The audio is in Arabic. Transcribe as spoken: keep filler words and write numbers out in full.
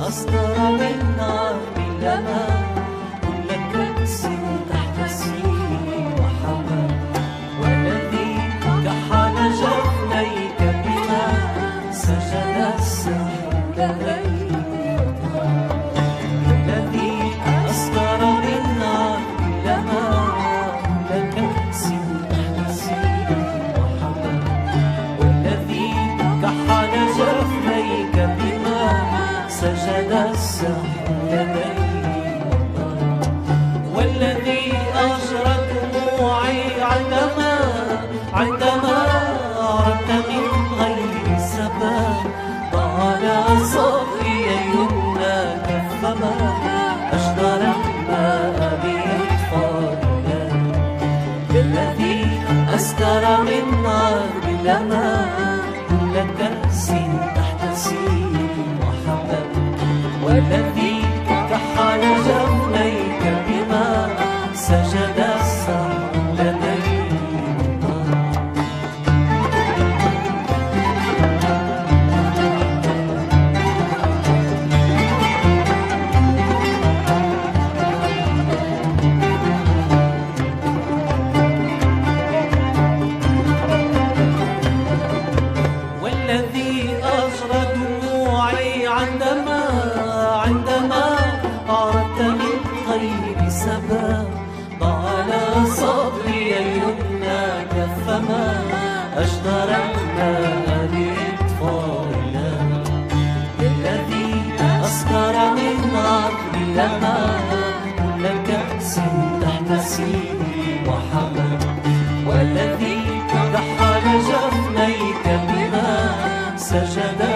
أصدر من نار لما كل كأس تحتسي وحمى، والذي كحل جفنيك بما سجد السحر لديك، الذي أصدر من نار لما كل كأس تحتسي وحمى، والذي كحل جفنيك بما سجد السحر لديك، والذي أجرى دموعي عندما عندما عرفت من غير سبب، طال صبري يمناك فما أجدر الماء بإطفائها، الذي أسكر من نار لما كل كأس تحتسي وحمى، والذي كحل جفنيك بما سجد السحر لديك. والذي أجرى دموعي عندما عندما أردت من غير سبب، طال صبري يمناك فما أجدر الماء بإطفائها، الذي أسكر من نار لما كل كأس تحتسي وحمى، والذي كحل جفنيك بما سجد